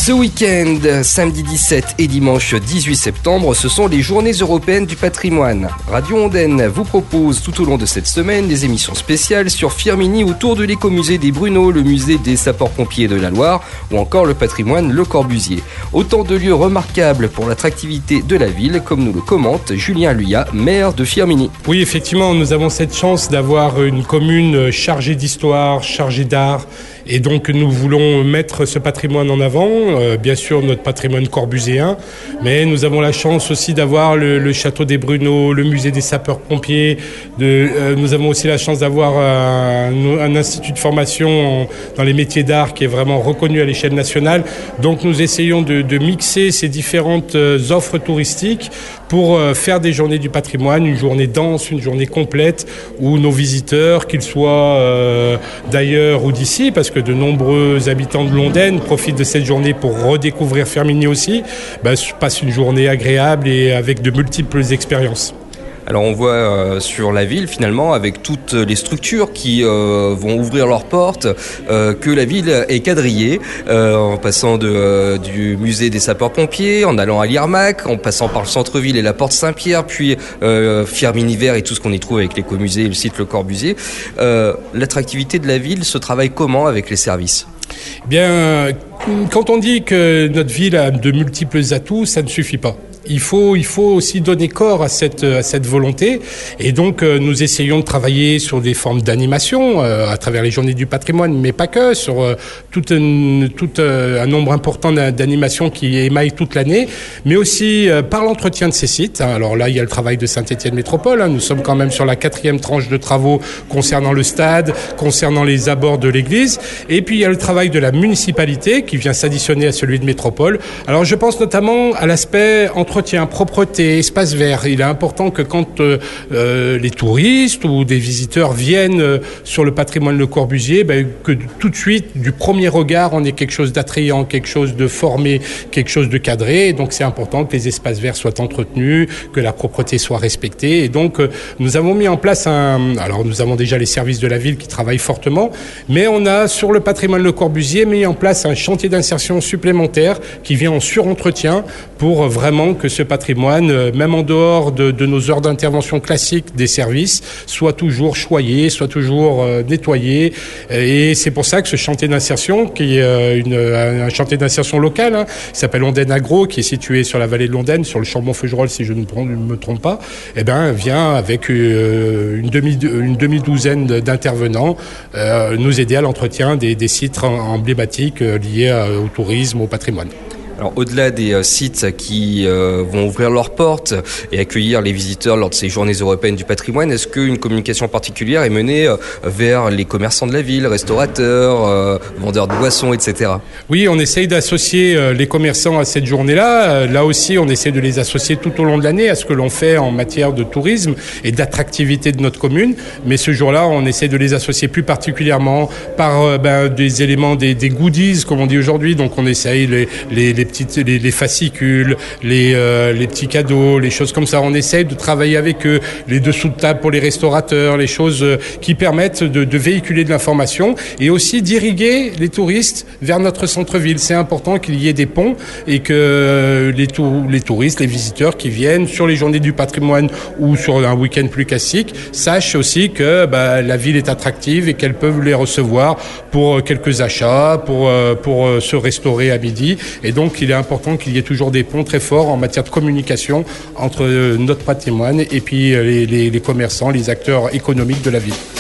Ce week-end, samedi 17 et dimanche 18 septembre, ce sont les Journées européennes du patrimoine. Radio Ondaine vous propose tout au long de cette semaine des émissions spéciales sur Firminy autour de l'écomusée des Bruneaux, le musée des sapeurs-pompiers de la Loire ou encore le patrimoine Le Corbusier. Autant de lieux remarquables pour l'attractivité de la ville, comme nous le commente Julien Luyat, maire de Firminy. Oui, effectivement, nous avons cette chance d'avoir une commune chargée d'histoire, chargée d'art. Et donc nous voulons mettre ce patrimoine en avant, bien sûr notre patrimoine corbuséen, mais nous avons la chance aussi d'avoir le château des Bruneaux, le musée des sapeurs-pompiers. Nous avons aussi la chance d'avoir un institut de formation dans les métiers d'art qui est vraiment reconnu à l'échelle nationale. Donc nous essayons de mixer ces différentes offres touristiques pour faire des journées du patrimoine, une journée dense, une journée complète, où nos visiteurs, qu'ils soient d'ailleurs ou d'ici, parce que de nombreux habitants de Londaine profitent de cette journée pour redécouvrir Firminy aussi, passent une journée agréable et avec de multiples expériences. Alors on voit sur la ville finalement avec toutes les structures qui vont ouvrir leurs portes que la ville est quadrillée en passant du musée des sapeurs-pompiers, en allant à l'IRMAC, en passant par le centre-ville et la porte Saint-Pierre, puis Firminy Vert et tout ce qu'on y trouve avec l'écomusée et le site Le Corbusier. L'attractivité de la ville se travaille comment avec les services ? Bien, quand on dit que notre ville a de multiples atouts, ça ne suffit pas. Il faut aussi donner corps à cette volonté, et donc nous essayons de travailler sur des formes d'animation à travers les journées du patrimoine, mais pas que, sur tout un nombre important d'animations qui émaillent toute l'année, mais aussi par l'entretien de ces sites. Alors là, il y a le travail de Saint-Étienne Métropole, nous sommes quand même sur la 4e tranche de travaux concernant le stade, concernant les abords de l'église, et puis il y a le travail de la municipalité qui vient s'additionner à celui de Métropole. Alors je pense notamment à l'aspect entretien, propreté, espace vert. Il est important que quand les touristes ou des visiteurs viennent sur le patrimoine Le Corbusier, que tout de suite, du premier regard, on ait quelque chose d'attrayant, quelque chose de formé, quelque chose de cadré. Et donc c'est important que les espaces verts soient entretenus, que la propreté soit respectée. Et donc nous avons mis en place alors nous avons déjà les services de la ville qui travaillent fortement, mais on a sur le patrimoine Le Corbusier mis en place un chantier d'insertion supplémentaire qui vient en surentretien pour vraiment que ce patrimoine, même en dehors de nos heures d'intervention classiques des services, soit toujours choyé, soit toujours nettoyé. Et c'est pour ça que ce chantier d'insertion, qui est un chantier d'insertion local, qui s'appelle Ondaine Agro, qui est situé sur la vallée de Londaine, sur le Chambon-Feugerolles, si je ne me trompe pas, vient avec une demi-douzaine d'intervenants nous aider à l'entretien des sites emblématiques liés au tourisme, au patrimoine. Alors au-delà des sites qui vont ouvrir leurs portes et accueillir les visiteurs lors de ces journées européennes du patrimoine, est-ce qu'une communication particulière est menée vers les commerçants de la ville, restaurateurs, vendeurs de boissons, etc. Oui, on essaye d'associer les commerçants à cette journée-là. Là aussi, on essaie de les associer tout au long de l'année à ce que l'on fait en matière de tourisme et d'attractivité de notre commune. Mais ce jour-là, on essaie de les associer plus particulièrement par des éléments, des goodies, comme on dit aujourd'hui. Donc on essaye les fascicules, les petits cadeaux, les choses comme ça. On essaie de travailler avec eux, les dessous de table pour les restaurateurs, les choses qui permettent de véhiculer de l'information et aussi d'irriguer les touristes vers notre centre-ville. C'est important qu'il y ait des ponts et que les touristes, les visiteurs qui viennent sur les journées du patrimoine ou sur un week-end plus classique sachent aussi que la ville est attractive et qu'elles peuvent les recevoir pour quelques achats, pour se restaurer à midi. Et donc, il est important qu'il y ait toujours des ponts très forts en matière de communication entre notre patrimoine et puis les commerçants, les acteurs économiques de la ville.